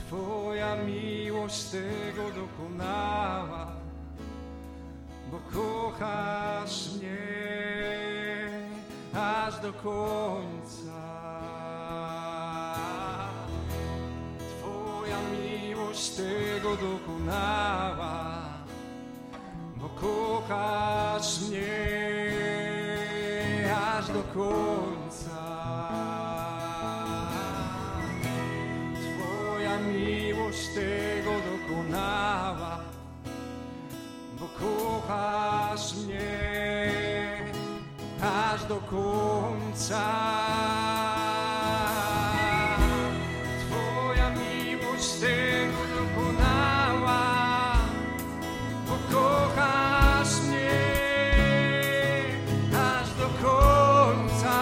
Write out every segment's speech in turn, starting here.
Twoja miłość tego dokonała, bo kochasz mnie aż do końca. Twoja miłość tego dokonała, bo kochasz mnie aż do końca. Twoja miłość tego dokonała, bo kochasz mnie aż do końca. Twoja miłość tego dokonała, bo kochasz mnie aż do końca.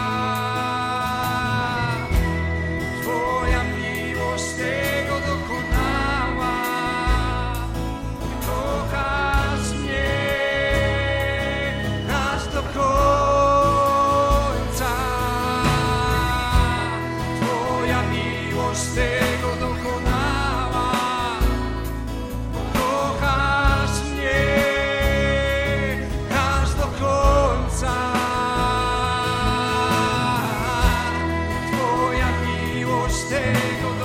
Twoja miłość tego dokonała, kochasz mnie aż do końca. Twoja miłość tego dokonała, kochasz mnie aż do końca. Twoja miłość tego